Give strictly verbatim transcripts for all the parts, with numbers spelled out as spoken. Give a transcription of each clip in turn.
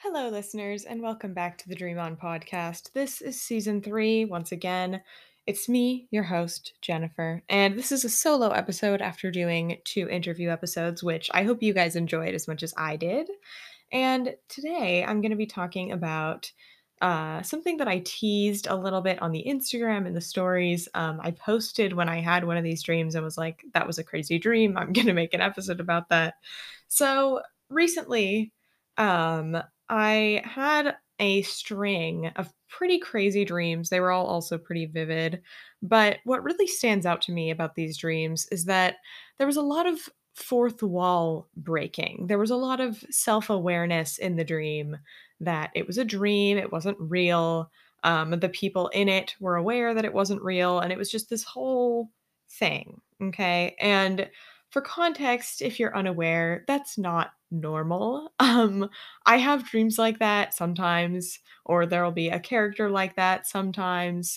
Hello, listeners, and welcome back to the Dream On podcast. This is season three. Once again, it's me, your host, Jennifer, and this is a solo episode after doing two interview episodes, which I hope you guys enjoyed as much as I did. And today I'm going to be talking about uh, something that I teased a little bit on the Instagram and the stories. Um, I posted when I had one of these dreams and was like, that was a crazy dream. I'm going to make an episode about that. So recently, um, I had a string of pretty crazy dreams. They were all also pretty vivid. But what really stands out to me about these dreams is that there was a lot of fourth wall breaking. There was a lot of self awareness in the dream that it was a dream, it wasn't real. Um, the people in it were aware that it wasn't real. And it was just this whole thing. Okay. And for context, if you're unaware, that's not normal. Um, I have dreams like that sometimes, or there'll be a character like that sometimes.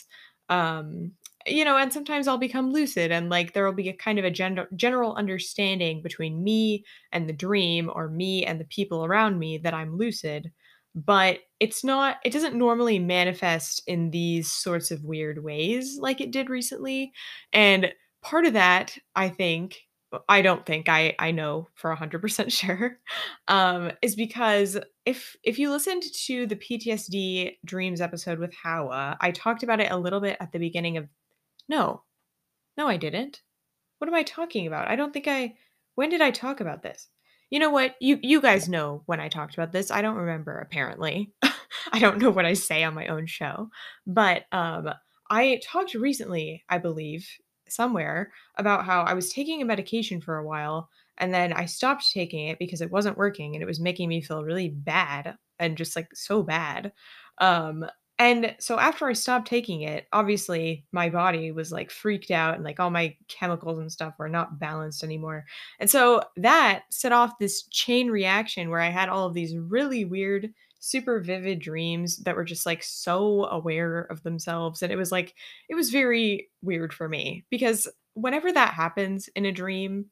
Um, you know, and sometimes I'll become lucid and like there will be a kind of a gen- general understanding between me and the dream or me and the people around me that I'm lucid. But it's not, it doesn't normally manifest in these sorts of weird ways like it did recently. And part of that, I think, I don't think I I know for one hundred percent sure, um, is because if if you listened to the P T S D dreams episode with Hawa, I talked about it a little bit at the beginning of no, no, I didn't. What am I talking about? I don't think I when did I talk about this? You know what? You you guys know when I talked about this. I don't remember apparently. I don't know what I say on my own show. But um I talked recently, I believe, somewhere about how I was taking a medication for a while and then I stopped taking it because it wasn't working and it was making me feel really bad and just like so bad. Um and so after I stopped taking it, obviously my body was like freaked out and like all my chemicals and stuff were not balanced anymore. And so that set off this chain reaction where I had all of these really weird, super vivid dreams that were just like so aware of themselves. And it was like, it was very weird for me because whenever that happens in a dream,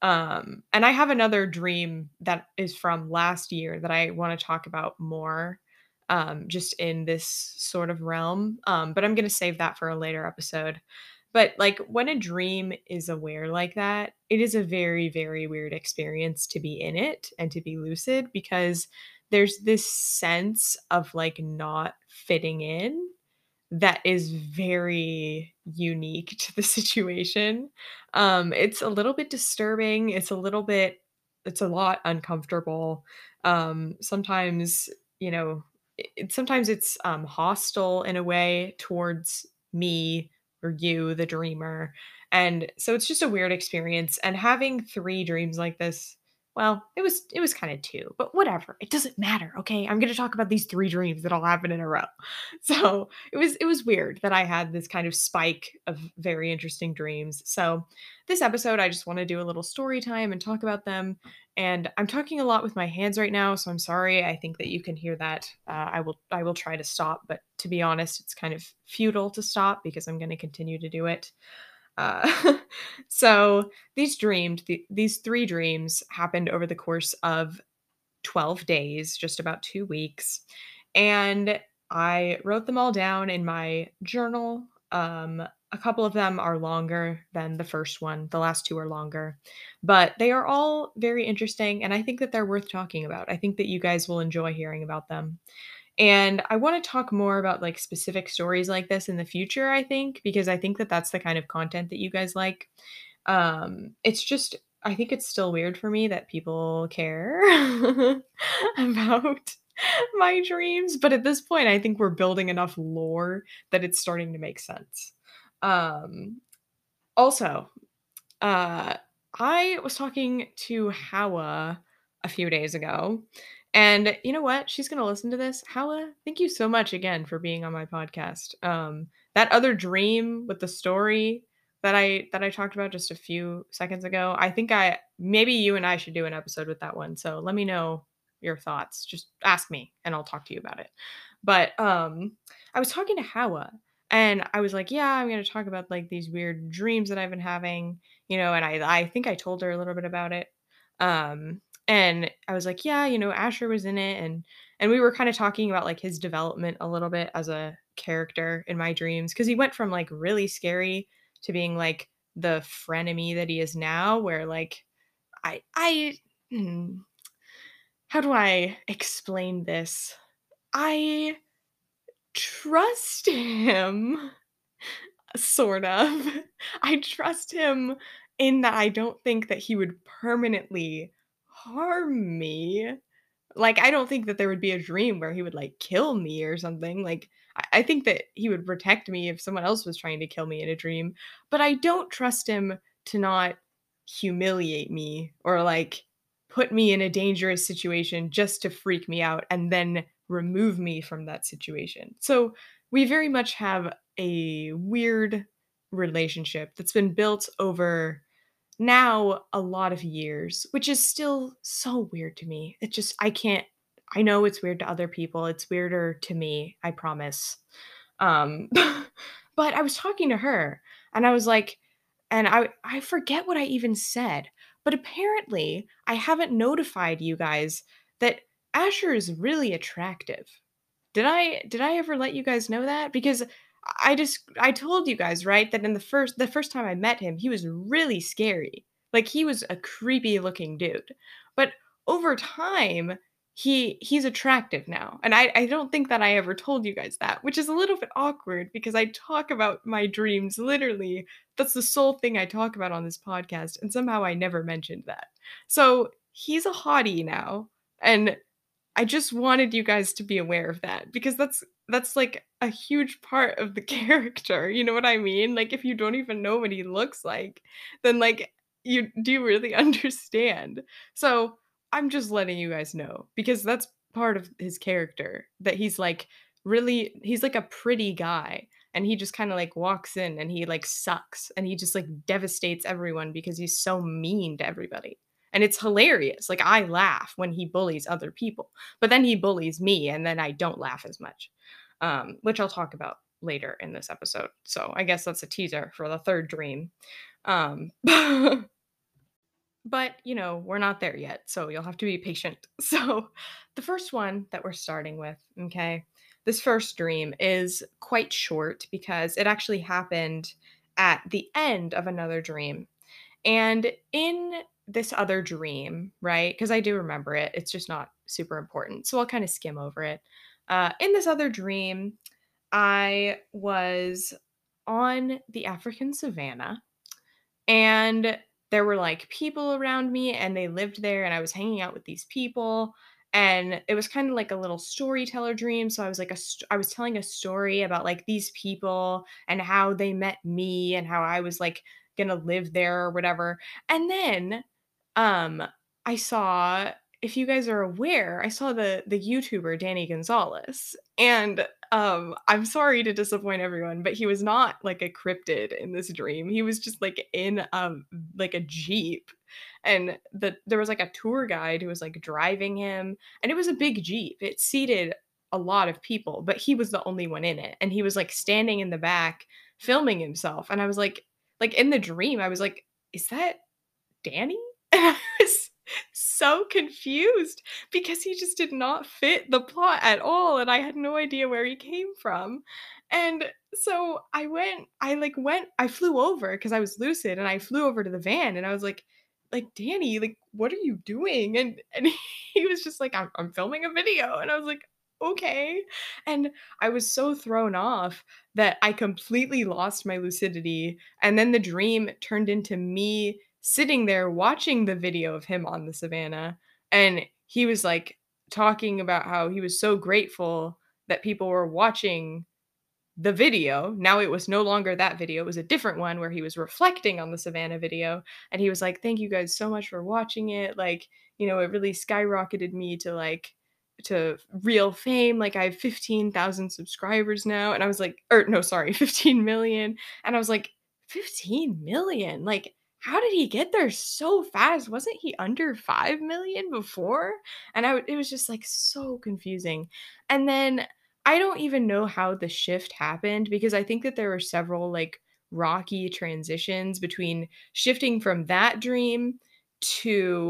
um, and I have another dream that is from last year that I want to talk about more, um, just in this sort of realm. Um, but I'm going to save that for a later episode. But like when a dream is aware like that, it is a very, very weird experience to be in it and to be lucid because there's this sense of like not fitting in that is very unique to the situation. Um, it's a little bit disturbing, it's a little bit it's a lot uncomfortable. Um, sometimes, you know, it sometimes it's, um, hostile in a way towards me or you, the dreamer, and so it's just a weird experience, and having three dreams like this well, it was it was kinda two, but whatever, it doesn't matter, okay? I'm gonna talk about these three dreams that all happen in a row. So, it was it was weird that I had this kind of spike of very interesting dreams. So, this episode, I just wanna do a little story time and talk about them, and I'm talking a lot with my hands right now, so I'm sorry, I think that you can hear that. Uh, I will I will try to stop, but to be honest, it's kind of futile to stop because I'm gonna continue to do it. Uh, so, these dreamed the these three dreams happened over the course of twelve days, just about two weeks. And I wrote them all down in my journal. Um, a couple of them are longer than the first one. The last two are longer, but they are all very interesting. And I think that they're worth talking about. I think that you guys will enjoy hearing about them. And I want to talk more about like specific stories like this in the future, I think, because I think that that's the kind of content that you guys like. Um, it's just I think it's still weird for me that people care about my dreams, but at this point, I think we're building enough lore that it's starting to make sense. Um, also, uh, I was talking to Hawa a few days ago, and you know what? She's gonna listen to this. Hawa, thank you so much again for being on my podcast. Um, that other dream with the story that I that I talked about just a few seconds ago, I think I maybe you and I should do an episode with that one. So let me know your thoughts. Just ask me and I'll talk to you about it. But um I was talking to Hawa and I was like, yeah, I'm gonna talk about like these weird dreams that I've been having, you know, and I I think I told her a little bit about it. Um And I was like, "Yeah, you know, Asher was in it," and and we were kinda talking about, like, his development a little bit as a character in my dreams, because he went from, like, really scary to being, like, the frenemy that he is now, where, like, I I hmm, how do I explain this? I trust him, sort of. I trust him in that I don't think that he would permanently harm me. Like, I don't think that there would be a dream where he would, like, kill me or something, like, I I think that he would protect me if someone else was trying to kill me in a dream, but I don't trust him to not humiliate me or, like, put me in a dangerous situation just to freak me out and then remove me from that situation. So, we very much have a weird relationship that's been built over now a lot of years, which is still so weird to me. It just I can't I know it's weird to other people. It's weirder to me, I promise. Um, but I was talking to her and I was like and I I forget what I even said, but apparently I haven't notified you guys that Asher is really attractive. Did I did I ever let you guys know that? Because I just I told you guys, right, that in the first the first time I met him, he was really scary. Like, he was a creepy looking dude. But over time, he he's attractive now. And I I don't think that I ever told you guys that, which is a little bit awkward because I talk about my dreams literally. That's the sole thing I talk about on this podcast, and somehow I never mentioned that. So, he's a hottie now, and I just wanted you guys to be aware of that because that's that's, like, a huge part of the character, you know what I mean? Like, if you don't even know what he looks like, then, like, you do you really understand? So, I'm just letting you guys know because that's part of his character, that he's, like, really he's, like, a pretty guy, and he just kinda, like, walks in and he, like, sucks, and he just, like, devastates everyone because he's so mean to everybody, and it's hilarious, like, I laugh when he bullies other people. But then he bullies me, and then I don't laugh as much, um, which I'll talk about later in this episode. So I guess that's a teaser for the third dream. Um, but, you know, we're not there yet, so you'll have to be patient. So the first one that we're starting with, okay, this first dream is quite short because it actually happened at the end of another dream. And in this other dream, right? Because I do remember it, it's just not super important. So I'll kind of skim over it. Uh, in this other dream, I was on the African savannah and there were like people around me and they lived there and I was hanging out with these people and it was kind of like a little storyteller dream. So I was like a st- I was telling a story about like these people and how they met me and how I was like going to live there or whatever. And then um I saw, if you guys are aware, I saw the the YouTuber Danny Gonzalez, and um I'm sorry to disappoint everyone, but he was not like a cryptid in this dream. He was just like in um like a Jeep, and the there was like a tour guide who was like driving him, and it was a big Jeep. It seated a lot of people, but he was the only one in it, and he was like standing in the back filming himself, and I was like like in the dream I was like, is that Danny? And I was so confused because he just did not fit the plot at all, and I had no idea where he came from. And so I went I, like, went I flew over because I was lucid, and I flew over to the van, and I was like like, "Danny, like, what are you doing?" And and he was just like, "I'm I'm filming a video." And I was like, "Okay." And I was so thrown off that I completely lost my lucidity, and then the dream turned into me sitting there watching the video of him on the savannah, and he was, like, talking about how he was so grateful that people were watching the video. Now it was no longer that video, it was a different one where he was reflecting on the savannah video, and he was like, "Thank you guys so much for watching it, like, you know, it really skyrocketed me to, like to real fame, like, I have fifteen thousand subscribers now," and I was like or no, sorry, fifteen million, and I was like, fifteen million? Like, how did he get there so fast? Wasn't he under five million before? And I w it was just, like, so confusing, and then I don't even know how the shift happened because I think that there were several, like, rocky transitions between shifting from that dream to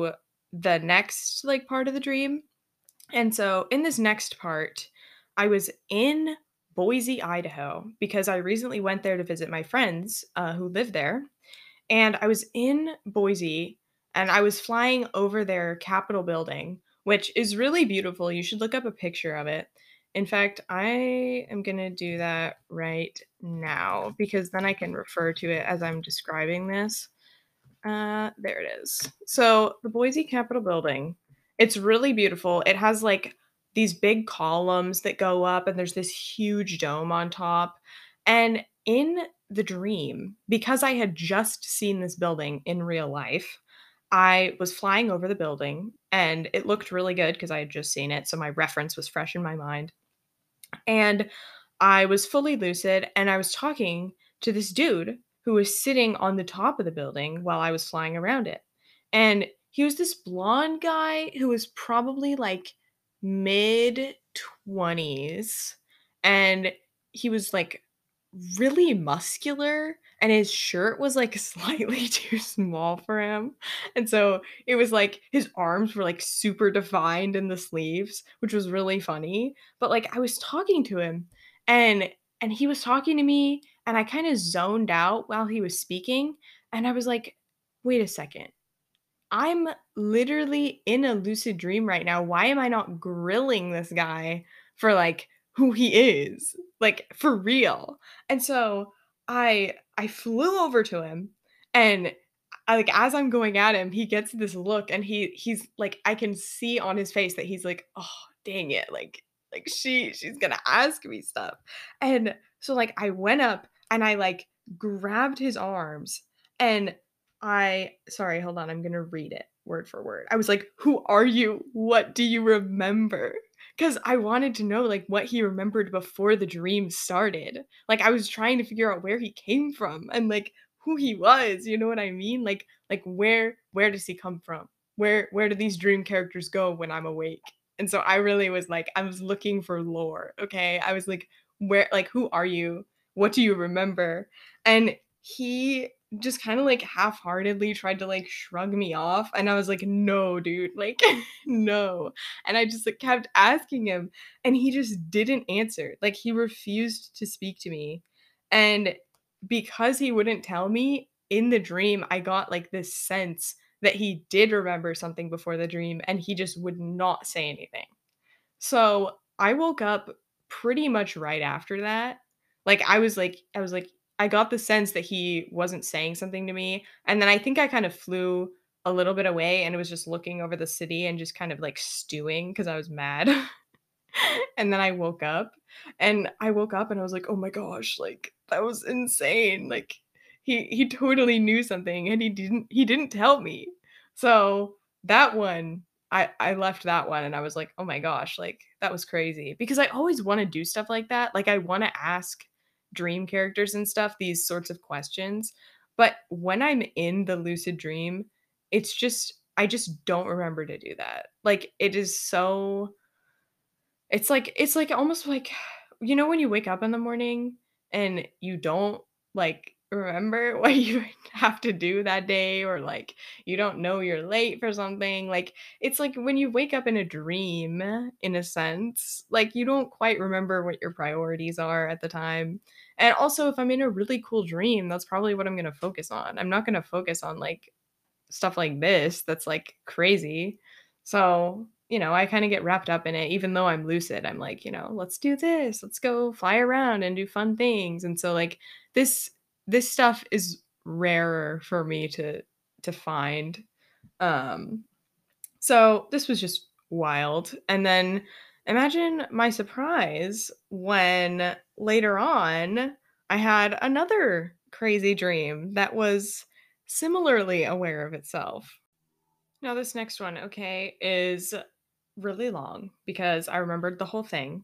the next, like, part of the dream. And so in this next part, I was in Boise, Idaho, because I recently went there to visit my friends, uh, who live there. And I was in Boise, and I was flying over their Capitol building, which is really beautiful. You should look up a picture of it. In fact, I am gonna do that right now because then I can refer to it as I'm describing this. Uh, there it is. So the Boise Capitol building, it's really beautiful. It has like these big columns that go up, and there's this huge dome on top. And in the dream, because I had just seen this building in real life, I was flying over the building and it looked really good because I had just seen it. So my reference was fresh in my mind. And I was fully lucid and I was talking to this dude who was sitting on the top of the building while I was flying around it. And he was this blonde guy who was probably like mid twenties. And he was like really muscular and his shirt was like slightly too small for him. And so it was like his arms were like super defined in the sleeves, which was really funny. But like I was talking to him and and he was talking to me and I kind of zoned out while he was speaking and I was like, "Wait a second. I'm literally in a lucid dream right now. Why am I not grilling this guy for like who he is? Like for real." And so I I flew over to him and I, like as I'm going at him, he gets this look and he he's like I can see on his face that he's like, "Oh, dang it. Like like she she's going to ask me stuff." And so like I went up and I like grabbed his arms and I sorry, hold on, I'm gonna read it word for word. I was like, "Who are you? What do you remember?" Because I wanted to know, like, what he remembered before the dream started. Like, I was trying to figure out where he came from and, like, who he was, you know what I mean? Like like, where where does he come from? Where where do these dream characters go when I'm awake? And so I really was like I was looking for lore, okay? I was like, "Where like, who are you? What do you remember?" And he just kinda, like, half-heartedly tried to, like, shrug me off, and I was like, "No, dude, like, no." And I just, like, kept asking him, and he just didn't answer, like, he refused to speak to me, and because he wouldn't tell me, in the dream, I got, like, this sense that he did remember something before the dream, and he just would not say anything. So, I woke up pretty much right after that. Like, I was like I was like I got the sense that he wasn't saying something to me, and then I think I kind of flew a little bit away and was just looking over the city and just kind of, like, stewing because I was mad. And then I woke up, and I woke up and I was like, "Oh my gosh, like, that was insane." Like, he he totally knew something and he didn't he didn't tell me. So, that one, I I left that one and I was like, "Oh my gosh, like, that was crazy." Because I always wanna do stuff like that. Like, I wanna ask dream characters and stuff these sorts of questions, but when I'm in the lucid dream, it's just I just don't remember to do that. Like, it is so it's like it's like almost like you know when you wake up in the morning and you don't, like, remember what you have to do that day or, like, you don't know you're late for something, like, it's like when you wake up in a dream, in a sense, like, you don't quite remember what your priorities are at the time, and also, if I'm in a really cool dream, that's probably what I'm gonna focus on. I'm not gonna focus on, like, stuff like this that's, like, crazy. So, you know, I kinda get wrapped up in it even though I'm lucid. I'm like, you know, "Let's do this. Let's go fly around and do fun things." And so, like, this this stuff is rarer for me to to find. Um, so this was just wild. And then imagine my surprise when later on I had another crazy dream that was similarly aware of itself. Now, this next one, okay, is really long because I remembered the whole thing.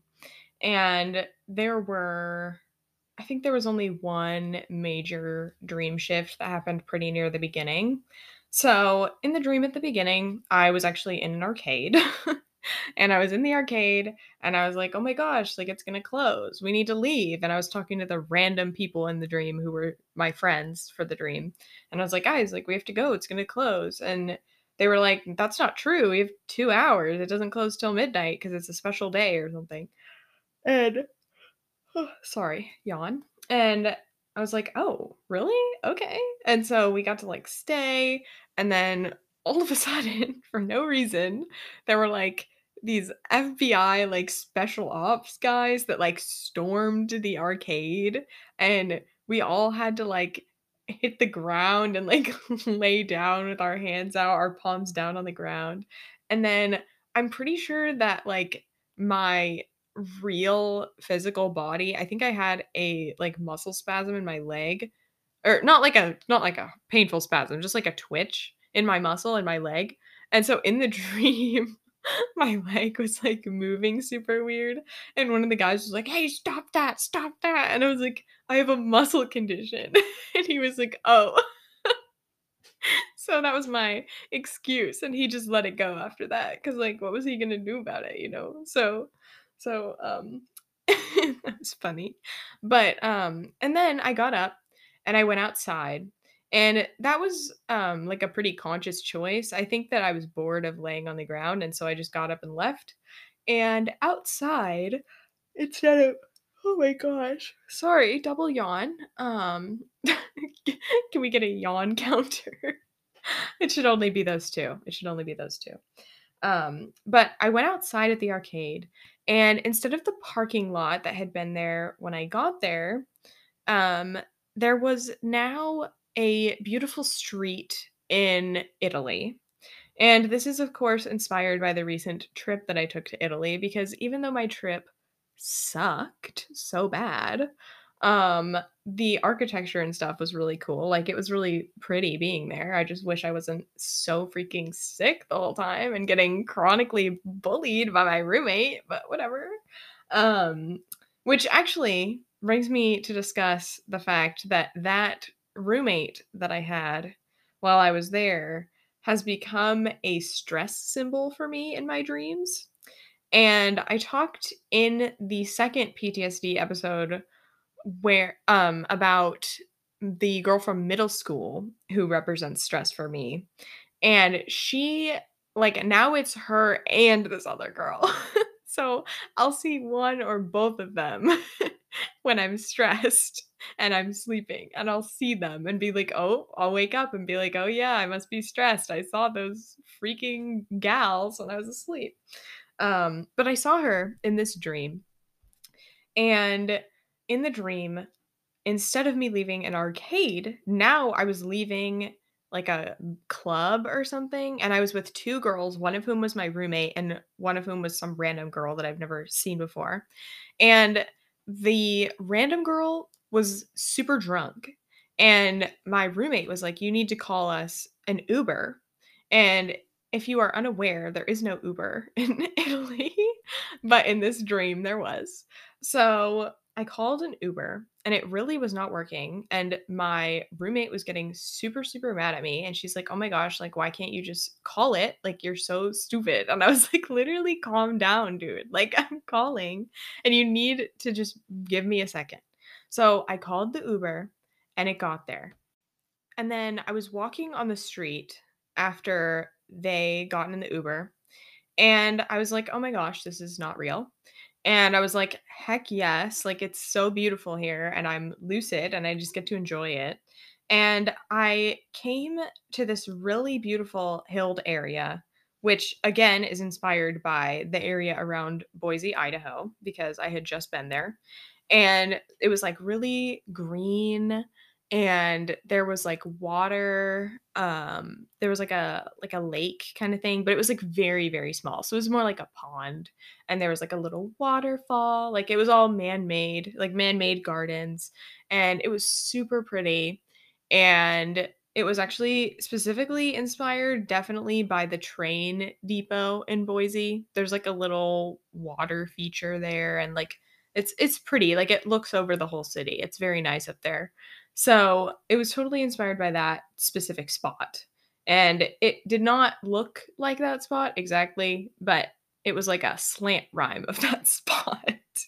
And there were, I think there was only one major dream shift that happened pretty near the beginning. So, in the dream at the beginning, I was actually in an arcade. And I was in the arcade and I was like, "Oh my gosh, like it's going to close. We need to leave." And I was talking to the random people in the dream who were my friends for the dream. And I was like, "Guys, like we have to go. It's going to close." And they were like, "That's not true. We have two hours. It doesn't close till midnight because it's a special day or something." And sorry, yawn. And I was like, "Oh, really? Okay." And so we got to, like, stay, and then all of a sudden, for no reason, there were, like, these F B I, like, special ops guys that, like, stormed the arcade, and we all had to, like, hit the ground and, like, lay down with our hands out, our palms down on the ground. And then I'm pretty sure that, like, my real physical body, I think I had a, like, muscle spasm in my leg, or not like a not like a painful spasm, just like a twitch in my muscle in my leg, and so in the dream, my leg was, like, moving super weird, and one of the guys was like, "Hey, stop that, stop that," and I was like, "I have a muscle condition," and he was like, "Oh." So that was my excuse, and he just let it go after that, because like, what was he gonna do about it, you know? So so, um, that was funny. But, um and then I got up, and I went outside, and that was, um, like, a pretty conscious choice. I think that I was bored of laying on the ground, and so I just got up and left. And outside, instead of oh my gosh, sorry, double yawn, um, can we get a yawn counter? It should only be those two. It should only be those two. Um, but I went outside at the arcade, and instead of the parking lot that had been there when I got there, um, there was now a beautiful street in Italy. And this is, of course, inspired by the recent trip that I took to Italy because even though my trip sucked so bad, um, the architecture and stuff was really cool. Like, it was really pretty being there. I just wish I wasn't so freaking sick the whole time and getting chronically bullied by my roommate, but whatever. Um, which actually brings me to discuss the fact that that roommate that I had while I was there has become a stress symbol for me in my dreams. And I talked in the second P T S D episode where um about the girl from middle school who represents stress for me. And she like now it's her and this other girl. So I'll see one or both of them when I'm stressed and I'm sleeping, and I'll see them and be like, "Oh," I'll wake up and be like, "Oh yeah, I must be stressed. I saw those freaking gals when I was asleep." Um, but I saw her in this dream, and in the dream, instead of me leaving an arcade, now I was leaving like a club or something, and I was with two girls, one of whom was my roommate and one of whom was some random girl that I've never seen before. And the random girl was super drunk, and my roommate was like, "You need to call us an Uber." And if you are unaware, there is no Uber in Italy, but in this dream there was. So I called an Uber and it really was not working. And my roommate was getting super, super mad at me. And she's like, "Oh my gosh, like, why can't you just call it? Like, you're so stupid." And I was like, "Literally, calm down, dude. Like, I'm calling and you need to just give me a second." So I called the Uber and it got there. And then I was walking on the street after they gotten in the Uber, and I was like, "Oh my gosh, this is not real." And I was like, "Heck yes, like, it's so beautiful here, and I'm lucid, and I just get to enjoy it." And I came to this really beautiful hilled area, which again is inspired by the area around Boise, Idaho, because I had just been there. And it was like really green, and there was like water, um there was like a like a lake kind of thing, but it was like very very small, so it was more like a pond. And there was like a little waterfall, like it was all man-made, like man-made gardens, and it was super pretty. And it was actually specifically inspired definitely by the train depot in Boise. There's like a little water feature there, and like it's it's pretty. Like, it looks over the whole city. It's very nice up there. So, it was totally inspired by that specific spot. And it did not look like that spot exactly, but it was like a slant rhyme of that spot,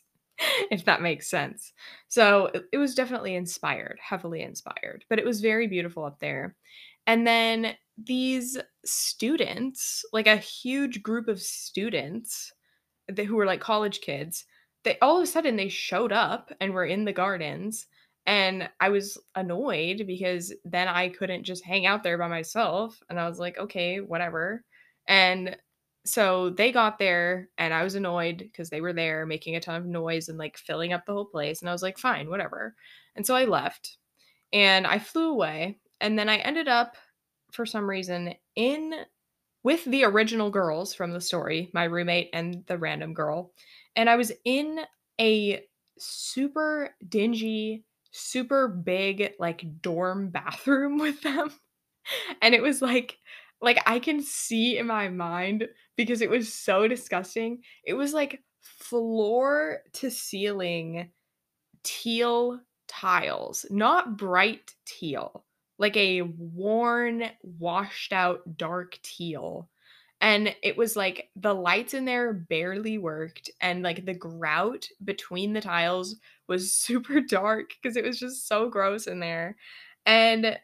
if that makes sense. So, it, it was definitely inspired, heavily inspired, but it was very beautiful up there. And then these students, like a huge group of students th who were, like, college kids, they all of a sudden, they showed up and were in the gardens, and I was annoyed because then I couldn't just hang out there by myself, and I was like, "Okay, whatever." And so they got there, and I was annoyed because they were there making a ton of noise and, like, filling up the whole place, and I was like, "Fine, whatever." And so I left, and I flew away, and then I ended up, for some reason, in with the original girls from the story, my roommate and the random girl, and I was in a super dingy, super big, like, dorm bathroom with them, and it was like like, I can see in my mind because it was so disgusting. It was like floor to ceiling teal tiles, not bright teal, like a worn, washed out dark teal. And it was like the lights in there barely worked, and like the grout between the tiles was super dark because it was just so gross in there. And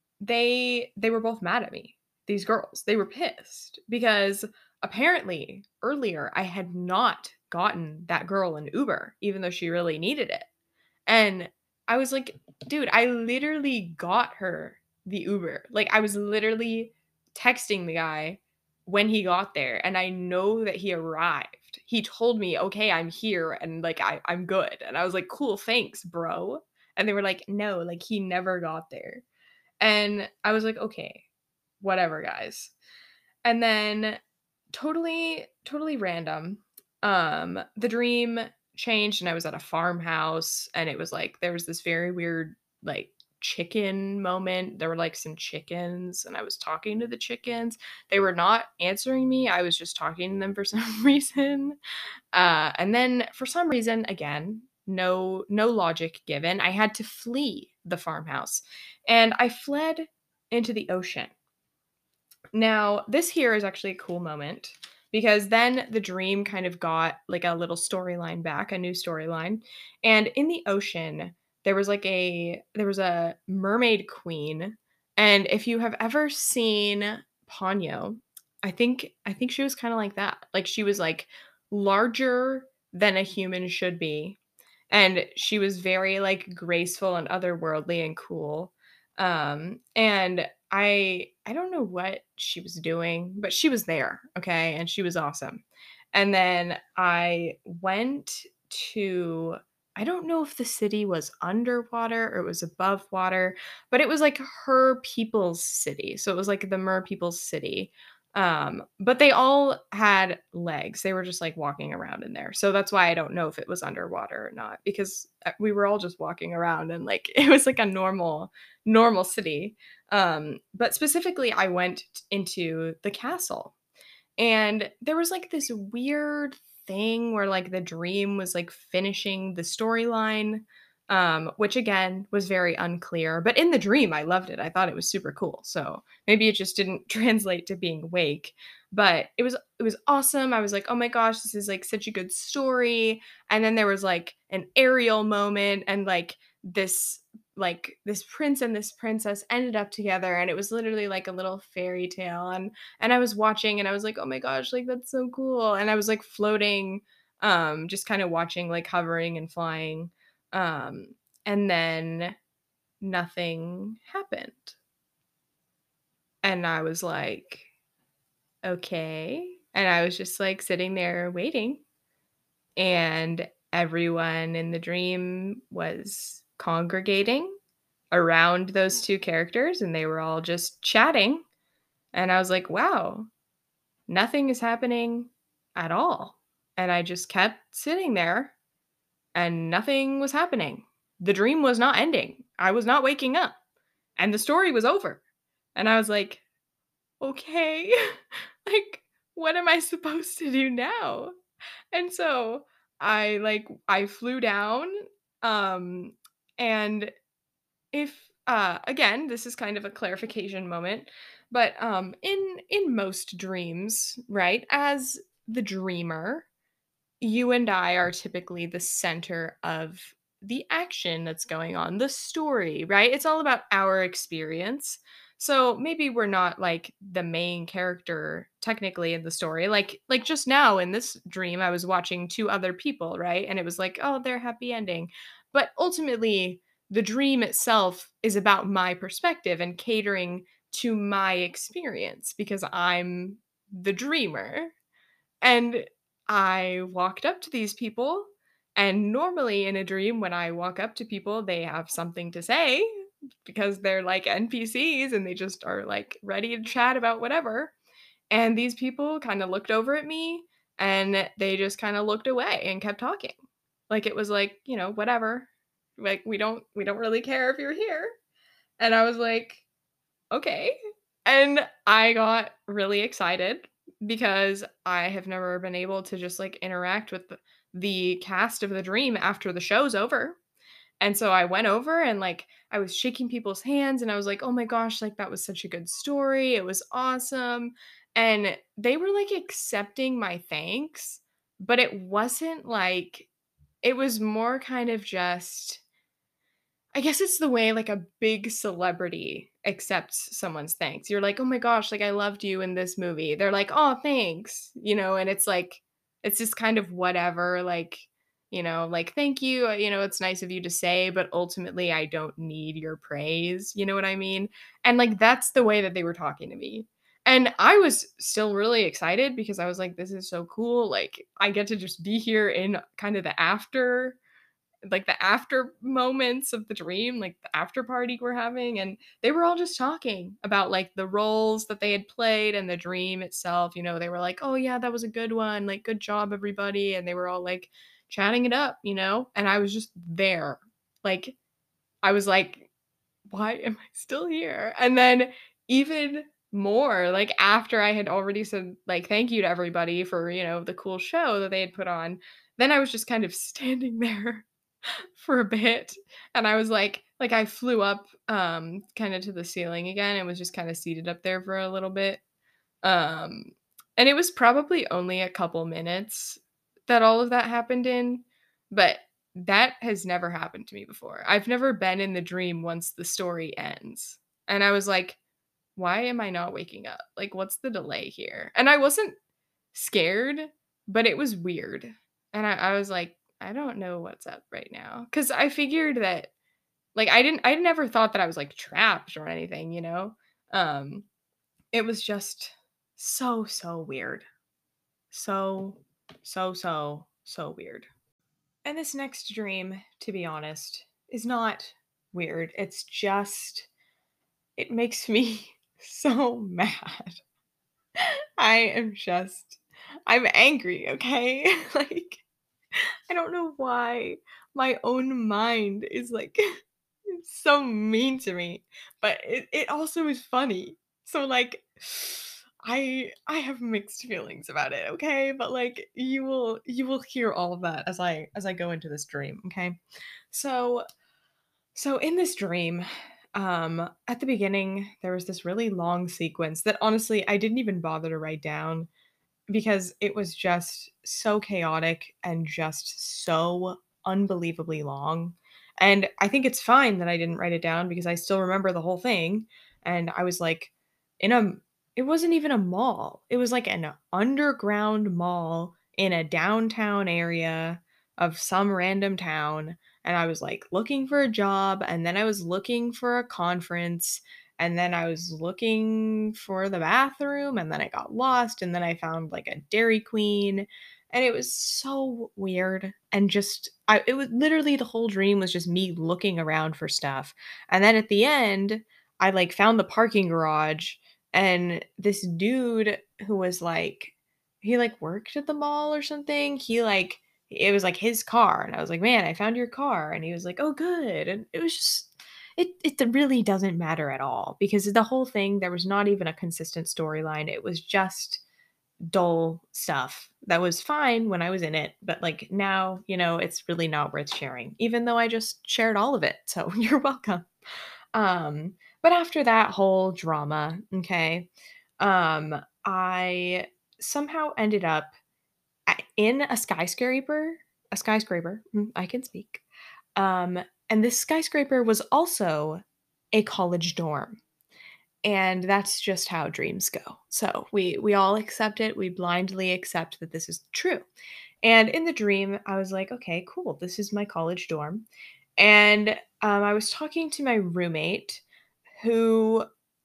they they were both mad at me. These girls, they were pissed because apparently earlier I had not gotten that girl an Uber even though she really needed it. And I was like, "Dude, I literally got her the Uber." Like, I was literally texting the guy when he got there, and I know that he arrived. He told me, "Okay, I'm here, and, like, I I'm good." And I was like, "Cool, thanks, bro." And they were like, "No, like, he never got there." And I was like, "Okay, whatever, guys." And then totally totally random, um, the dream changed and I was at a farmhouse, and it was like there was this very weird, like, chicken moment. There were, like, some chickens, and I was talking to the chickens. They were not answering me, I was just talking to them for some reason. Uh, and then for some reason, again, no no logic given, I had to flee the farmhouse, and I fled into the ocean. Now, this here is actually a cool moment because then the dream kind of got like a little storyline back, a new storyline. And in the ocean, there was like a there was a mermaid queen. And if you have ever seen Ponyo, I think I think she was kind of like that. Like she was like larger than a human should be, and she was very like graceful and otherworldly and cool. Um and I I don't know what she was doing, but she was there, okay? And she was awesome. And then I went to I don't know if the city was underwater or it was above water, but it was like her people's city. So it was like the Mer people's city. Um, but they all had legs. They were just like walking around in there. So that's why I don't know if it was underwater or not because uh, we were all just walking around and like it was like a normal normal city. Um, but specifically I went t- into the castle and there was like this weird thing where like the dream was like finishing the storyline, um, which again was very unclear. But in the dream, I loved it. I thought it was super cool. So maybe it just didn't translate to being awake. But it was it was awesome. I was like, oh my gosh, this is like such a good story. And then there was like an aerial moment and like this like this prince and this princess ended up together and it was literally like a little fairy tale and and I was watching and I was like, "Oh my gosh, like that's so cool." And I was like floating, um, just kind of watching, like hovering and flying. Um, and then nothing happened. And I was like, "Okay." And I was just like sitting there waiting. And everyone in the dream was congregating around those two characters and they were all just chatting. And I was like, "Wow, nothing is happening at all." And I just kept sitting there and nothing was happening. The dream was not ending. I was not waking up and the story was over. And I was like, okay, like, what am I supposed to do now? And so I like, I flew down. Um, and if uh again this is kind of a clarification moment, but um in in most dreams, right, as the dreamer, you and I are typically the center of the action that's going on, the story, right? It's all about our experience. So maybe we're not like the main character technically in the story. Like like just now in this dream I was watching two other people, right? And it was like, "Oh, they're happy ending." But ultimately, the dream itself is about my perspective and catering to my experience because I'm the dreamer. And I walked up to these people, and normally in a dream, when I walk up to people, they have something to say because they're like N P Cs and they just are like ready to chat about whatever. And these people kind of looked over at me and they just kind of looked away and kept talking. Like it was like, you know, whatever. Like we don't we don't really care if you're here. And I was like, okay. And I got really excited because I have never been able to just like interact with the, the cast of the dream after the show's over. And so I went over and like I was shaking people's hands and I was like, "Oh my gosh, like that was such a good story. It was awesome." And they were like accepting my thanks, but it wasn't like it was more kind of just I guess it's the way like a big celebrity accepts someone's thanks. You're like, "Oh my gosh, like I loved you in this movie." They're like, "Oh, thanks." You know, and it's like it's just kind of whatever like, you know, like, "Thank you, uh, you know, it's nice of you to say, but ultimately I don't need your praise." You know what I mean? And like that's the way that they were talking to me. And I was still really excited because I was like, "This is so cool. Like I get to just be here in kind of the after like the after moments of the dream, like the after party we're having, and they were all just talking about like the roles that they had played and the dream itself. You know, they were like, "Oh yeah, that was a good one. Like good job everybody." And they were all like chatting it up, you know? And I was just there. Like I was like, "Why am I still here?" And then even more, like after I had already said like thank you to everybody for, you know, the cool show that they had put on, then I was just kind of standing there for a bit, and I was like like, I flew up, um, kinda to the ceiling again and was just kinda seated up there for a little bit, um, and it was probably only a couple minutes that all of that happened in, but that has never happened to me before. I've never been in the dream once the story ends, and I was like, "Why am I not waking up? Like, what's the delay here?" And I wasn't scared, but it was weird. And I, I was like, I don't know what's up right now. Cause I figured that like I didn't I never thought that I was like trapped or anything, you know? Um, it was just so, so weird. So, so, so, so weird. And this next dream, to be honest, is not weird. It's just it makes me so mad. I am just I'm angry, okay? Like I don't know why my own mind is like so mean to me, but it, it also is funny. So like I I have mixed feelings about it, okay? But like you will you will hear all of that as I as I go into this dream, okay? So so in this dream, um at the beginning there was this really long sequence that honestly I didn't even bother to write down because it was just so chaotic and just so unbelievably long. And I think it's fine that I didn't write it down because I still remember the whole thing. And I was like in a it wasn't even a mall. It was like an underground mall in a downtown area of some random town. And I was like looking for a job and then I was looking for a conference and then I was looking for the bathroom and then I got lost and then I found like a Dairy Queen and it was so weird and just I it was literally the whole dream was just me looking around for stuff. And then at the end, I like found the parking garage and this dude who was like he like worked at the mall or something. He like it was like his car and I was like, "Man, I found your car." And he was like, "Oh, good." And it was just it it really doesn't matter at all because the whole thing there was not even a consistent storyline. It was just dull stuff that was fine when I was in it, but like now, you know, it's really not worth sharing, even though I just shared all of it. So you're welcome. Um, but after that whole drama, okay, um, I somehow ended up a- in a skyscraper, a skyscraper. mm, I can speak. Um, and this skyscraper was also a college dorm. and that's just how dreams go. So we we all accept it. We blindly accept that this is true. And in the dream, I was like, okay, cool. This is my college dorm. And um, I was talking to my roommate who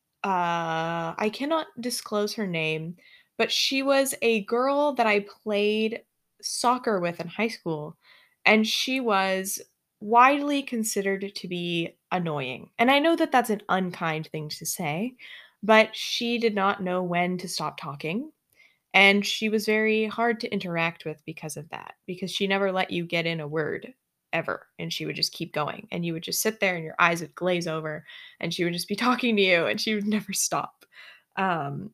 uh, I cannot disclose her name, but she was a girl that I played soccer with in high school, and she was widely considered to be annoying. And I know that that's an unkind thing to say, but she did not know when to stop talking. And she was very hard to interact with because of that, because she never let you get in a word ever. And she would just keep going. And you would just sit there and your eyes would glaze over and she would just be talking to you and she would never stop. Um,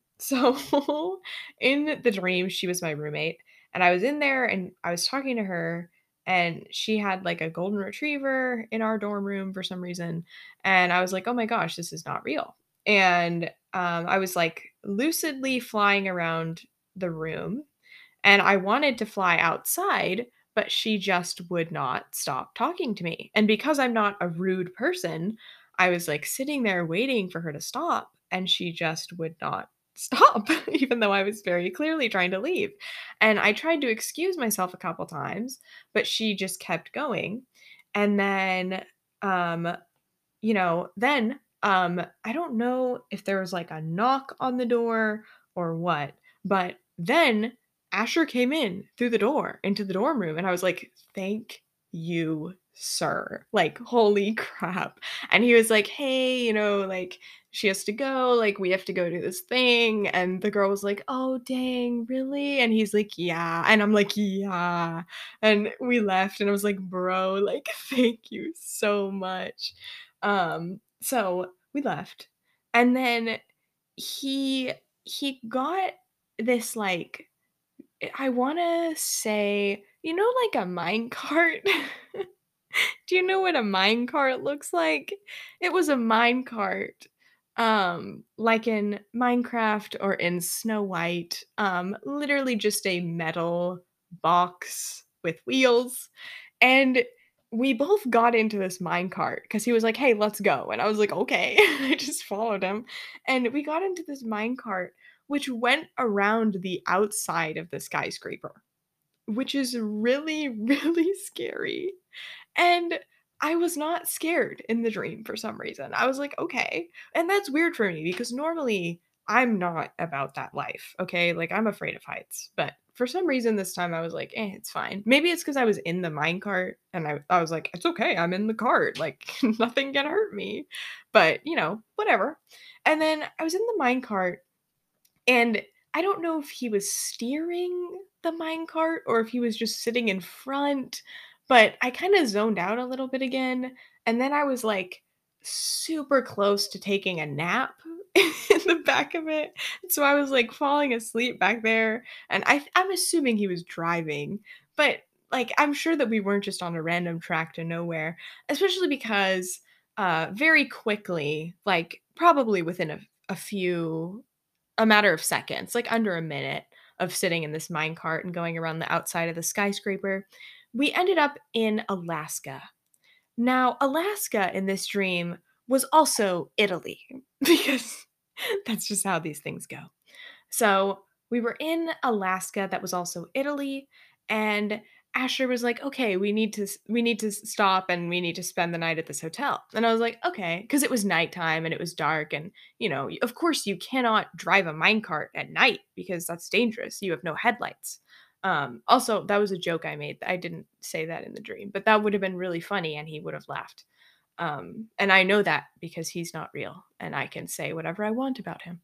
so in the dream, she was my roommate. And I was in there and I was talking to her. And she had like a golden retriever in our dorm room for some reason. And I was like, oh my gosh, this is not real. And um, I was like lucidly flying around the room and I wanted to fly outside, but she just would not stop talking to me. And because I'm not a rude person, I was like sitting there waiting for her to stop and she just would not stop even though I was very clearly trying to leave. And I tried to excuse myself a couple times, but she just kept going. And then um you know, then, um, I don't know if there was like a knock on the door or what, but then Asher came in through the door into the dorm room and I was like, "Thank you, sir." Like, holy crap. And he was like, "Hey, you know, like she has to go, like we have to go do this thing." And the girl was like, "Oh, dang, really?" And he's like, "Yeah." And I'm like, "Yeah." And we left and I was like, "Bro, like thank you so much." Um, so we left. And then he he got this like I want to say, you know like a mine cart? Do you know what a mine cart looks like? It was a mine cart. Um, like in Minecraft or in Snow White, um, literally just a metal box with wheels. And we both got into this mine cart because he was like, "Hey, let's go." And I was like, "Okay." I just followed him. And we got into this mine cart, which went around the outside of the skyscraper, which is really, really scary. And I was not scared in the dream for some reason. I was like, "Okay." And that's weird for me because normally I'm not about that life, okay? Like, I'm afraid of heights, but for some reason this time I was like, "Eh, it's fine." Maybe it's because I was in the minecart and I I was like, "It's okay, I'm in the cart, like, nothing can hurt me." But, you know, whatever. And then I was in the minecart and I don't know if he was steering the minecart or if he was just sitting in front, but I kinda zoned out a little bit again, and then I was, like, super close to taking a nap in the back of it, so I was, like, falling asleep back there, and I I'm assuming he was driving, but, like, I'm sure that we weren't just on a random track to nowhere, especially because, uh, very quickly, like, probably within a a few a matter of seconds, like under a minute of sitting in this minecart and going around the outside of the skyscraper, we ended up in Alaska. Now, Alaska in this dream was also Italy because that's just how these things go. So we were in Alaska, that was also Italy, and Asher was like, "Okay, we need to s- we need to s- stop and we need to spend the night at this hotel." And I was like, "Okay," because it was nighttime and it was dark, and you know, y- of course, you cannot drive a minecart at night because that's dangerous. You have no headlights. Um, also, that was a joke I made. I didn't say that in the dream, but that would have been really funny, and he would have laughed. Um, and I know that because he's not real, and I can say whatever I want about him.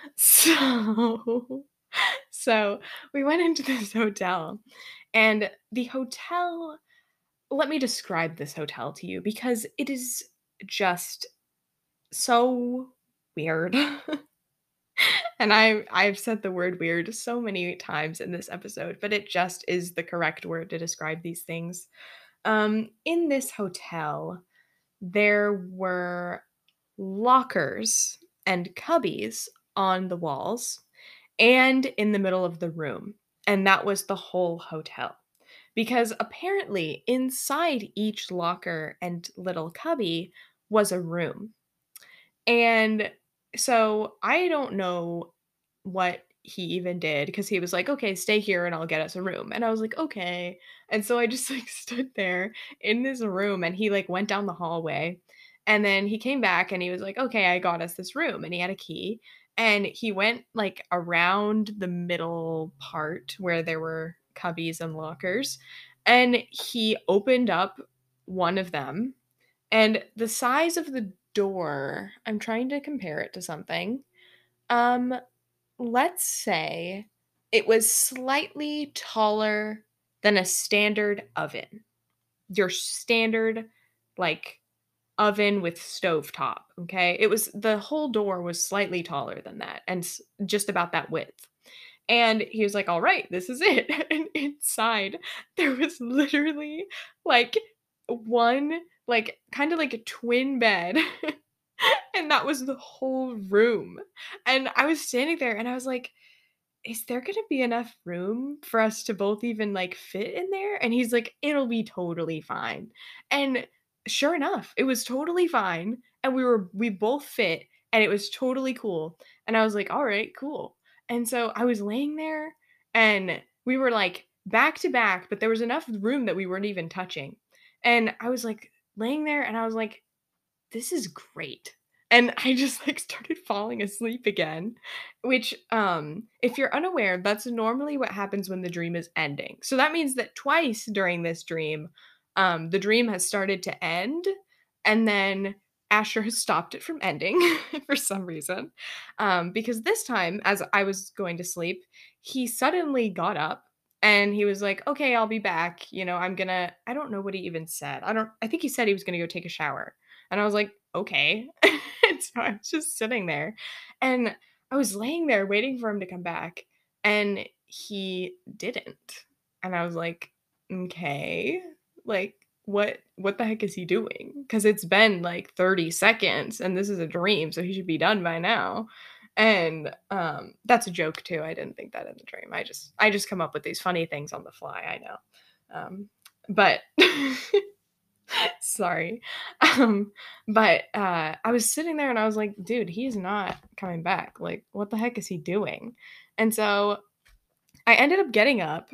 So so we went into this hotel, and the hotel let me describe this hotel to you because it is just so weird. And I I've said the word weird so many times in this episode, but it just is the correct word to describe these things. Um, in this hotel, there were lockers and cubbies on the walls and in the middle of the room. And that was the whole hotel. Because apparently, inside each locker and little cubby was a room. And so I don't know what he even did because he was like, "Okay, stay here and I'll get us a room." And I was like, "Okay." And so I just like stood there in this room and he like went down the hallway and then he came back and he was like, "Okay, I got us this room." And he had a key and he went like around the middle part where there were cubbies and lockers and he opened up one of them and the size of the door, I'm trying to compare it to something. Um, let's say it was slightly taller than a standard oven. Your standard, like, oven with stovetop, okay? It was the whole door was slightly taller than that and s just about that width. And he was like, "Alright, this is it." And inside, there was literally, like, one, like, kinda like a twin bed, and that was the whole room. And I was standing there and I was like, "Is there gonna be enough room for us to both even, like, fit in there?" And he's like, "It'll be totally fine." And sure enough, it was totally fine, and we were we both fit, and it was totally cool. And I was like, "Alright, cool." And so I was laying there, and we were, like, back to back, but there was enough room that we weren't even touching. And I was, like, laying there, and I was like, "This is great." And I just, like, started falling asleep again, which, um, if you're unaware, that's normally what happens when the dream is ending. So that means that twice during this dream, um, the dream has started to end, and then Asher has stopped it from ending for some reason. Um, because this time, as I was going to sleep, he suddenly got up and he was like, "Okay, I'll be back. You know, I'm gonna" I don't know what he even said. I don't I think he said he was gonna go take a shower. And I was like, "Okay." And so I was just sitting there, and I was laying there waiting for him to come back, and he didn't. And I was like, "Okay, like, what what the heck is he doing? Because 'Cause it's been, like, thirty seconds, and this is a dream, so he should be done by now." And, um, that's a joke too, I didn't think that in the dream. I just I just come up with these funny things on the fly, I know. Um, but sorry. Um, but, uh, I was sitting there and I was like, "Dude, he's not coming back. Like, what the heck is he doing?" And so I ended up getting up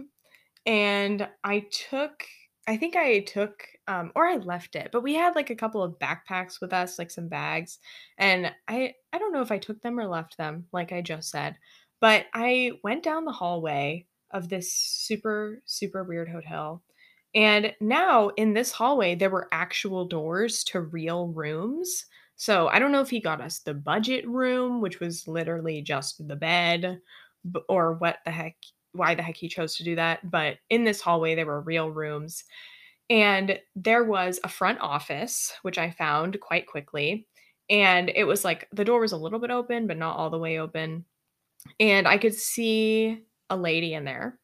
and I took I think I took, um or I left it, but we had, like, a couple of backpacks with us, like, some bags, and I I don't know if I took them or left them, like I just said, but I went down the hallway of this super, super weird hotel, and now in this hallway, there were actual doors to real rooms. So, I don't know if he got us the budget room, which was literally just the bed, b or what the heck why the heck he chose to do that, but in this hallway, there were real rooms, and there was a front office, which I found quite quickly, and it was like the door was a little bit open, but not all the way open, and I could see a lady in there,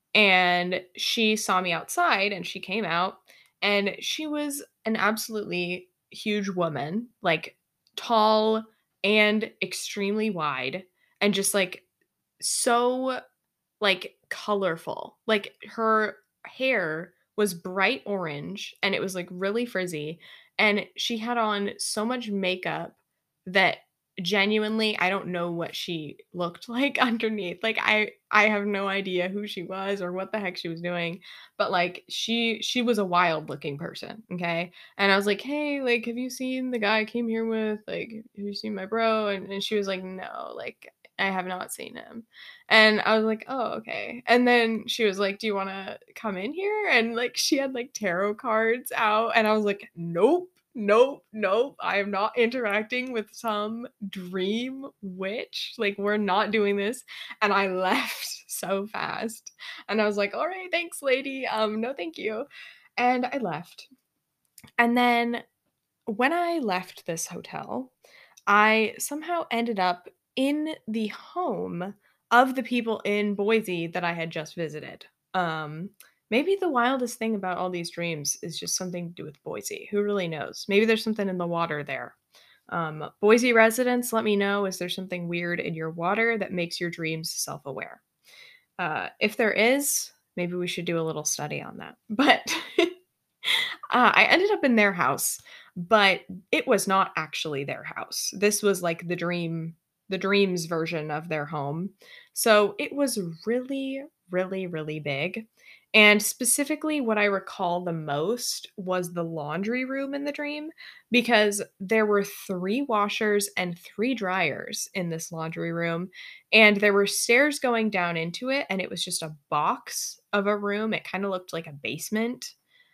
and she saw me outside, and she came out, and she was an absolutely huge woman, like, tall and extremely wide, and just, like, so like, colorful. Like, her hair was bright orange, and it was, like, really frizzy, and she had on so much makeup that genuinely, I don't know what she looked like underneath. Like, I I have no idea who she was or what the heck she was doing, but, like, she she was a wild-looking person, okay? And I was like, "Hey, like, have you seen the guy I came here with? Like, have you seen my bro?" And and she was like, "No, like, I have not seen him." And I was like, "Oh, okay." And then she was like, "Do you wanna come in here?" And, like, she had, like, tarot cards out, and I was like, "Nope, nope, nope. I am not interacting with some dream witch. Like, we're not doing this." And I left so fast. And I was like, "Alright, thanks, lady. Um, no, thank you." And I left. And then when I left this hotel, I somehow ended up in the home of the people in Boise that I had just visited. Um, maybe the wildest thing about all these dreams is just something to do with Boise. Who really knows? Maybe there's something in the water there. Um, Boise residents, let me know. Is there something weird in your water that makes your dreams self aware? Uh, if there is, maybe we should do a little study on that. But Uh, I ended up in their house, but it was not actually their house. This was like the dream the dream's version of their home. So it was really, really, really big. And specifically, what I recall the most was the laundry room in the dream because there were three washers and three dryers in this laundry room. And there were stairs going down into it. And it was just a box of a room. It kind of looked like a basement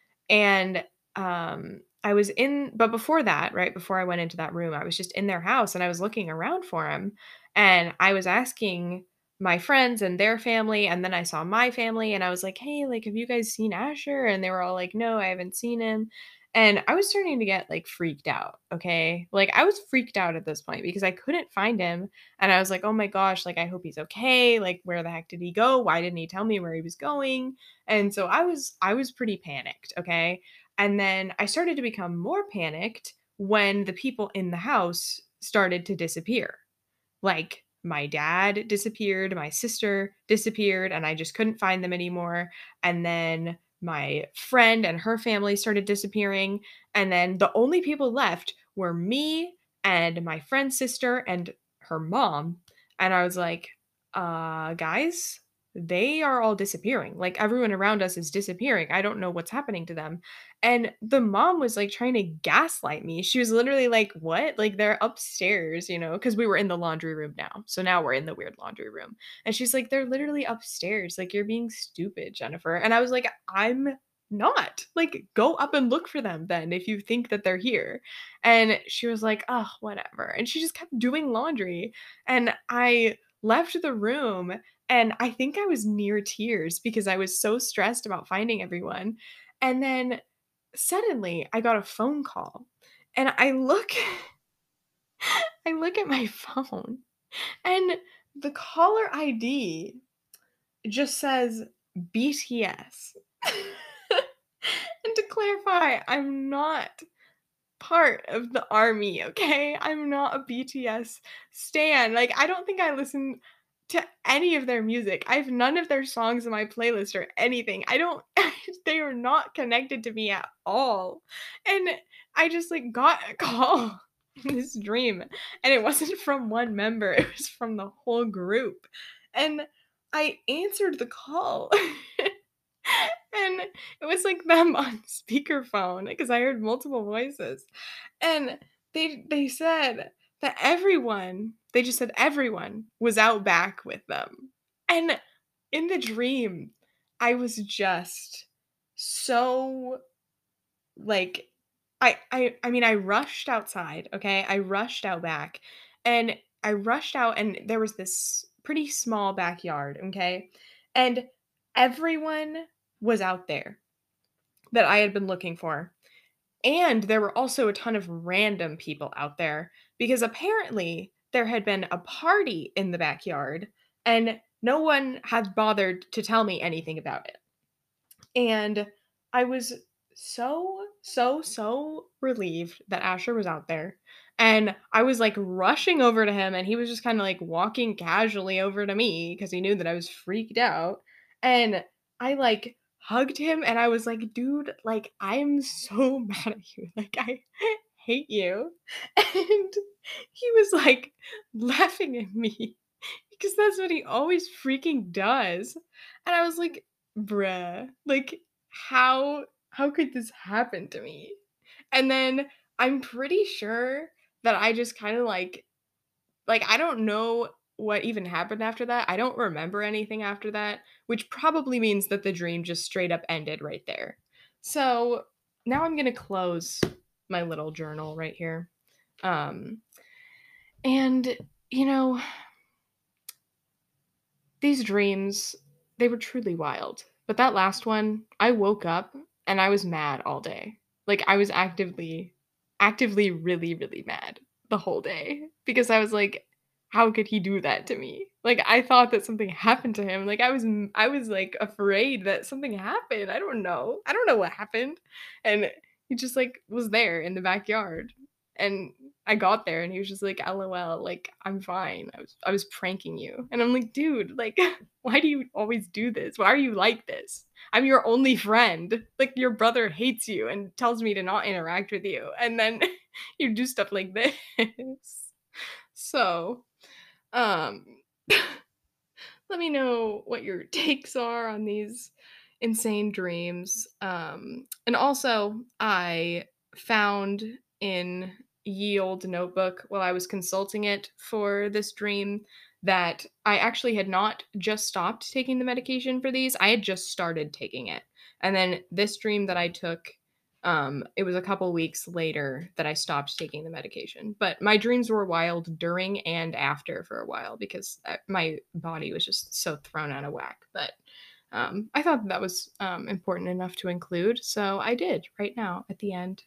and, um, I was in but before that, right before I went into that room, I was just in their house and I was looking around for him, and I was asking my friends and their family, and then I saw my family, and I was like, "Hey, like, have you guys seen Asher?" And they were all like, "No, I haven't seen him." And I was starting to get, like, freaked out, okay? Like, I was freaked out at this point because I couldn't find him, and I was like, "Oh my gosh, like, I hope he's okay, like, where the heck did he go? Why didn't he tell me where he was going?" And so I was I was pretty panicked, okay? And then I started to become more panicked when the people in the house started to disappear. Like, my dad disappeared, my sister disappeared, and I just couldn't find them anymore. And then my friend and her family started disappearing. And then the only people left were me and my friend's sister and her mom. And I was like, uh, guys, they are all disappearing. Like, everyone around us is disappearing. I don't know what's happening to them. And the mom was, like, trying to gaslight me. She was literally like, "What? Like, they're upstairs," you know, because we were in the laundry room now. So now we're in the weird laundry room. And she's like, "They're literally upstairs. Like, you're being stupid, Jennifer." And I was like, "I'm not. Like, go up and look for them then if you think that they're here." And she was like, "Oh, whatever." And she just kept doing laundry. And I left the room and I think I was near tears because I was so stressed about finding everyone. And then suddenly I got a phone call and I look I look at my phone and the caller I D just says B T S. And to clarify, I'm not part of the army, okay? I'm not a B T S stan. Like, I don't think I listen to any of their music. I have none of their songs in my playlist or anything. I don't they are not connected to me at all. And I just like got a call in this dream and it wasn't from one member, it was from the whole group. And I answered the call. And it was like them on speakerphone because I heard multiple voices. And they they said that everyone, they just said everyone was out back with them. And in the dream, I was just so like I I I mean I rushed outside, okay? I rushed out back and I rushed out and there was this pretty small backyard, okay? And everyone was out there that I had been looking for. And there were also a ton of random people out there because apparently there had been a party in the backyard and no one had bothered to tell me anything about it. And I was so, so, so relieved that Asher was out there. And I was like rushing over to him, and he was just kind of like walking casually over to me because he knew that I was freaked out. And I like hugged him, and I was like, dude, like, I'm so mad at you. Like, I hate you. And he was like laughing at me because that's what he always freaking does. And I was like, bruh, like, how how could this happen to me? And then I'm pretty sure that I just kinda, like like, I don't know what even happened after that. I don't remember anything after that, which probably means that the dream just straight up ended right there. So, now I'm gonna close my little journal right here. Um, and, you know, these dreams, they were truly wild. But that last one, I woke up and I was mad all day. Like, I was actively actively really, really mad the whole day because I was like, "How could he do that to me?" Like, I thought that something happened to him. Like, I was m I was, like, afraid that something happened. I don't know. I don't know what happened. And he just, like, was there in the backyard. And I got there and he was just like, "LOL, like, I'm fine. I was I was pranking you." And I'm like, "Dude, like, why do you always do this? Why are you like this? I'm your only friend. Like, your brother hates you and tells me to not interact with you, and then you do stuff like this." So, um, let me know what your takes are on these insane dreams. Um, and also, I found in ye old notebook while I was consulting it for this dream that I actually had not just stopped taking the medication for these. I had just started taking it. And then this dream that I took, um, it was a couple weeks later that I stopped taking the medication. But my dreams were wild during and after for a while because uh, my body was just so thrown out of whack. But um, I thought that was um, important enough to include. So I did right now at the end.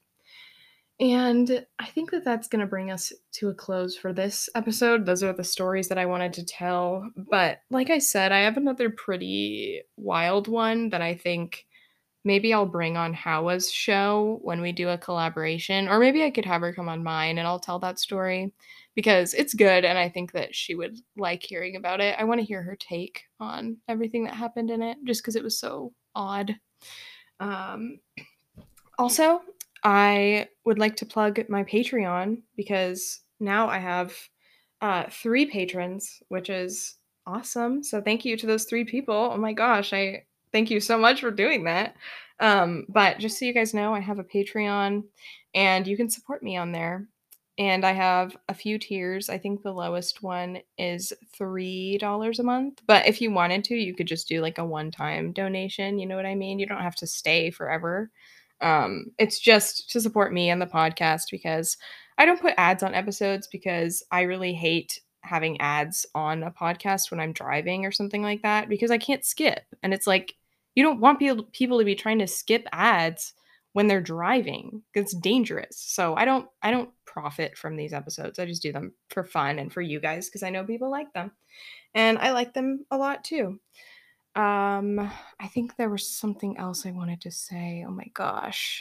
And I think that that's going to bring us to a close for this episode. Those are the stories that I wanted to tell. But like I said, I have another pretty wild one that I think maybe I'll bring on Hawa's show when we do a collaboration, or maybe I could have her come on mine and I'll tell that story because it's good and I think that she would like hearing about it. I want to hear her take on everything that happened in it just because it was so odd. Um, also, I would like to plug my Patreon because now I have uh, three patrons, which is awesome. So thank you to those three people. Oh my gosh, I thank you so much for doing that. Um, but just so you guys know, I have a Patreon and you can support me on there. And I have a few tiers. I think the lowest one is three dollars a month. But if you wanted to, you could just do like a one time donation. You know what I mean? You don't have to stay forever. Um, it's just to support me and the podcast because I don't put ads on episodes because I really hate having ads on a podcast when I'm driving or something like that because I can't skip. And it's like you don't want people people to be trying to skip ads when they're driving. It's dangerous. So I don't I don't profit from these episodes. I just do them for fun and for you guys because I know people like them. And I like them a lot too. Um, I think there was something else I wanted to say. Oh my gosh.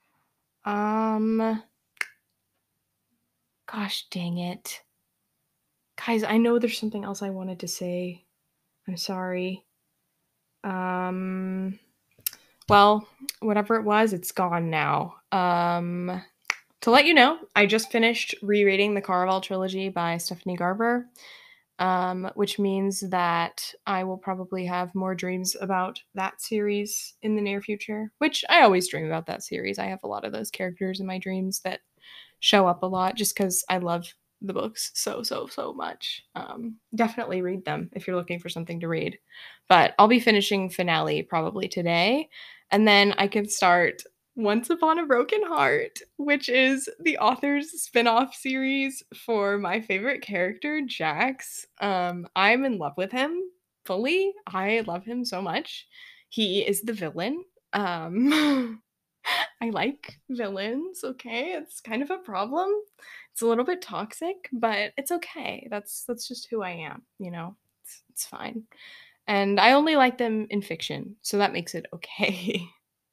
Um, gosh dang it. Guys, I know there's something else I wanted to say. I'm sorry. Um, well, whatever it was, it's gone now. Um, to let you know, I just finished rereading the Caraval trilogy by Stephanie Garber. Um, which means that I will probably have more dreams about that series in the near future, which I always dream about that series. I have a lot of those characters in my dreams that show up a lot just because I love the books so, so, so much. Um, definitely read them if you're looking for something to read. But I'll be finishing finale probably today, and then I can start Once Upon a Broken Heart, which is the author's spin-off series for my favorite character, Jax. Um, I'm in love with him fully. I love him so much. He is the villain. Um, I like villains, okay? It's kind of a problem. It's a little bit toxic, but it's okay. That's that's just who I am, you know. It's, it's fine. And I only like them in fiction, so that makes it okay.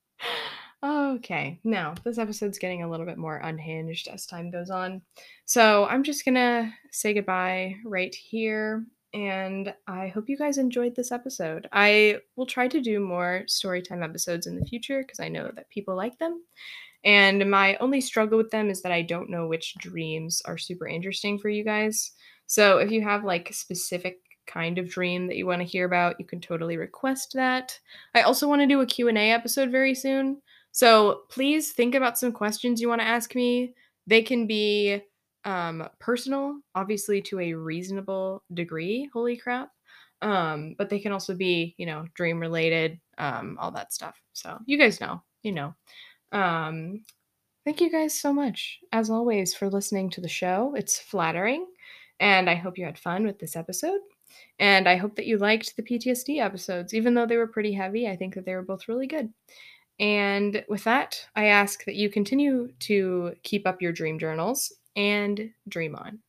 Okay, now this episode's getting a little bit more unhinged as time goes on. So I'm just gonna say goodbye right here, and I hope you guys enjoyed this episode. I will try to do more storytime episodes in the future because I know that people like them. And my only struggle with them is that I don't know which dreams are super interesting for you guys. So if you have like a specific kind of dream that you want to hear about, you can totally request that. I also want to do a Q and A episode very soon. So please think about some questions you want to ask me. They can be um, personal, obviously to a reasonable degree. Holy crap. Um, but they can also be, you know, dream related, um, all that stuff. So you guys know, you know. Um, thank you guys so much, as always, for listening to the show. It's flattering, and I hope you had fun with this episode. And I hope that you liked the P T S D episodes, even though they were pretty heavy. I think that they were both really good. And with that, I ask that you continue to keep up your dream journals and dream on.